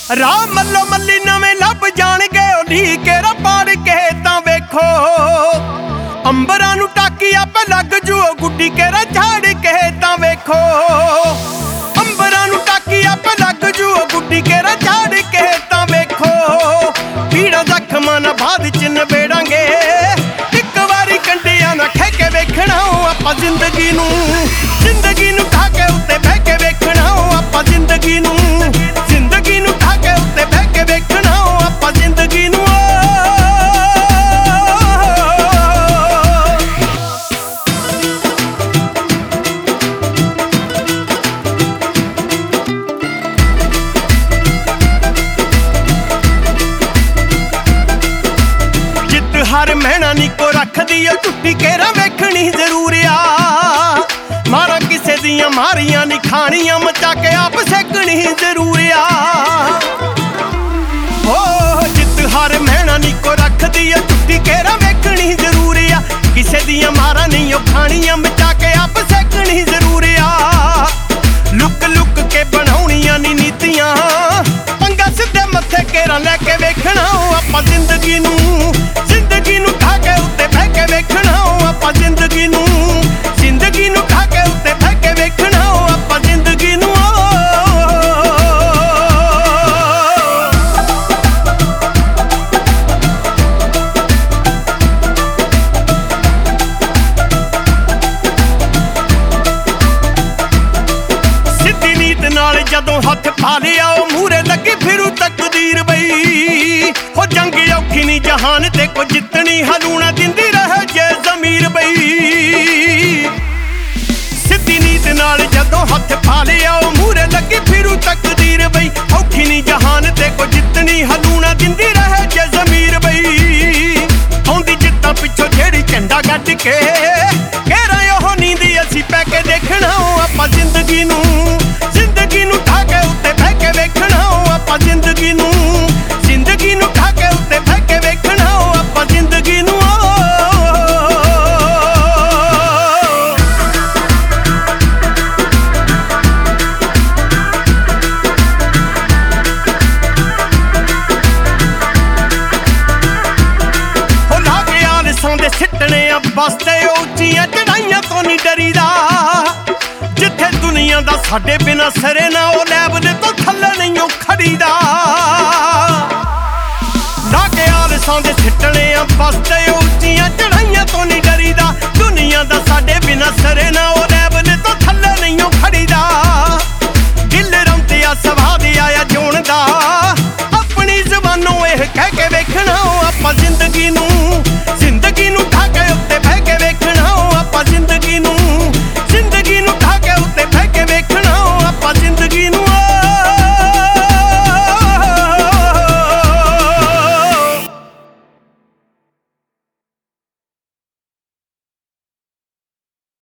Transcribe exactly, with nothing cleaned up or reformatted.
ਰਾਹ ਮੱਲੋ ਮੱਲੀ ਨਵੇਂ ਲੱਭ ਜਾਣਗੇ ਉਹਦੀ ਕੇਰਾ ਪਾੜ ਕੇ ਤਾਂ ਵੇਖੋ ਅੰਬਰਾਂ ਨੂੰ ਟਾਕੀ ਆਪੇ ਲੱਗ ਜੂ ਉਹ ਗੁੱਡੀ ਕੇਰਾ ਝਾੜ ਕੇ ਤਾਂ ਵੇਖੋ ਅੰਬਰਾਂ ਨੂੰ ਟਾਕੀ ਆਪੇ ਲੱਗ ਜੂ ਉਹ ਗੁੱਡੀ ਕੇਰਾ ਝਾੜ ਕੇ ਤਾਂ ਵੇਖੋ ਪੀੜਾ ਜ਼ਖਮਾਂ ਨਾ ਬਾਅਦ ਚ ਨਬੇੜਾਂਗੇ ਇੱਕ ਵਾਰੀ ਕੰਡਿਆਂ ਨਾ ਖਹਿ ਕੇ ਵੇਖਣਾ ਆਪਾਂ ਜ਼ਿੰਦਗੀ ਨੂੰ ਜ਼ਿੰਦਗੀ ਨੂੰ ਠਾ ਕੇ ਉੱਤੇ ਬਹਿ ਕੇ ਵੇਖਣਾ ਆਪਾਂ ਜ਼ਿੰਦਗੀ ਨੂੰ ਜ਼ਿੰਦਗੀ ਨੂੰ ਠਾ ਕੇ ਉੱਤੇ ਬਹਿ ਕੇ ਵੇਖਣਾ ਆਪਾਂ ਜ਼ਿੰਦਗੀ ਨੂੰ ਜਿੱਤ ਹਰ ਮਹਿਣਾ ਨੀ ਕੋ ਰੱਖਦੀ ਓ ਝੁੱਟੀ ਕੇਰਾ ਵੇਖਣੀ ਜ਼ਰੂਰ ਆ ਮਾਰਾਂ ਕਿਸੇ ਦੀਆਂ ਮਾਰੀਆਂ ਨੀ ਖਾਣੀਆਂ ਮਚਾ ਕੇ ਆਪ ਸੇਕਣੀ ਜ਼ਰੂਰ ਆ ਹੋ ਜਿੱਤ ਹਰ ਮਹਿਣਾ ਨੀ ਕੋ ਰੱਖਦੀ ਓ ਝੁੱਟੀ ਕੇਰਾ ਵੇਖਣੀ ਜ਼ਰੂਰ ਆ ਕਿਸੇ ਦੀਆਂ ਮਾਰਾਂ ਨਹੀਂ ਓ ਖਾਣੀਆਂ ਮਚਾ ਕੇ ਆਪ ਸੇਕਣੀ ਜ਼ਰੂਰ ਆ ਲੁੱਕ ਲੁੱਕ ਕੇ ਬਣਾਉਣੀਆਂ ਨੀ ਨੀਤੀਆਂ ਪੰਗਾ ਸਿੱਧੇ ਮੱਥੇ ਕੇਰਾ ਲੈ ਕੇ ਵੇਖਣਾ ਆਪਾਂ ਜ਼ਿੰਦਗੀ ਨੂੰ ਜ਼ਿੰਦਗੀ ਨੂੰ ਠਾ ਕੇ ਉੱਤੇ ਬਹਿ ਕੇ ਵੇਖਣਾ ਆਪਾਂ ਜ਼ਿੰਦਗੀ ਨੂੰ ਜ਼ਿੰਦਗੀ ਨੂੰ ਠਾ ਕੇ ਉੱਤੇ ਬਹਿ ਕੇ ਵੇਖਣਾ ਆਪਾਂ ਜ਼ਿੰਦਗੀ ਨੂੰ ਸਿੱਧੀ ਨੀਤ ਨਾਲ ਜਦੋਂ ਹੱਥ ਪਾ ਲਿਆ ਉਹ ਮੂਹਰੇ ਲੱਗੀ ਫਿਰੂ ਤਕਦੀਰ ਬਈ ਹੋ ਜੰਗ ਔਖੀ ਨੀ ਜਹਾਨ ਤੇ ਕੋ ਜਿੱਤਣੀ ਹਲੂਣਾ ਦਿੰਦੀ ਰਹੇ ਜੇ ਜ਼ਮੀਰ ਬਈ ਸਿੱਧੀ ਨੀਤ ਨਾਲ ਜਦੋਂ ਹੱਥ ਪਾ ਲਿਆ ਉਹ ਮੂਹਰੇ ਲੱਗੀ ਫਿਰੂ ਤਕਦੀਰ ਬਈ ਔਖੀ ਨੀ ਜਹਾਨ ਤੇ ਕੋ ਜਿੱਤਣੀ ਹਲੂਣਾ ਦਿੰਦੀ ਰਹੇ ਜੇ ਜ਼ਮੀਰ ਬਈ ਆਉਂਦੀ ਜਿੱਤਾਂ ਪਿੱਛੋਂ ਜਿਹੜੀ ਝੰਡਾ ਗੱਡ ਕੇ ਕਹਿਰਾਂ ਉਹ ਨੀਂਦੀ ਅਸੀਂ ਪੈ ਕੇ ਦੇਖਣਾ ਆਪਾਂ ਜ਼ਿੰਦਗੀ ਨੂੰ ਜ਼ਿੰਦਗੀ ਨੂੰ ਠਾ ਕੇ ਉੱਤੇ ਬਹਿ ਕੇ ਵੇਖਣਾ ਆਪਾਂ ਜ਼ਿੰਦਗੀ ਨੂੰ ਜ਼ਿੰਦਗੀ ਨੂੰ ਠਾ ਕੇ ਉੱਤੇ ਬਹਿ ਕੇ ਵੇਖਣਾ ਆਪਾਂ ਜ਼ਿੰਦਗੀ ਨੂੰ ਹੋ ਲਾਗੇ ਆਲਸਾਂ ਦੇ ਸਿੱਟਣੇ ਆ ਬਸਤੇ ਉੱਚੀਆਂ ਚੜਾਈਆਂ ਤੋਂ ਨਹੀਂ ਡਰੀਦਾ ਜਿੱਥੇ ਦੁਨੀਆ ਦਾ ਸਾਡੇ ਬਿਨਾ ਸਰੇ ਨਾ ਉਹ ਲੈਵਲ ਤੋਂ ਥੱਲੇ ਨਹੀਂ ਉਹ ਖੜੀਦਾ ਲਾਗੇ ਆਲਸਾਂ ਦੇ ਸਿੱਟਣੇ ਆ ਬਸਤੇ ਉੱਚੀਆਂ ਚੜਾਈਆਂ ਤੋਂ ਨਹੀਂ ਡਰੀਦਾ ਦੁਨੀਆ ਦਾ ਸਾਡੇ ਬਿਨਾ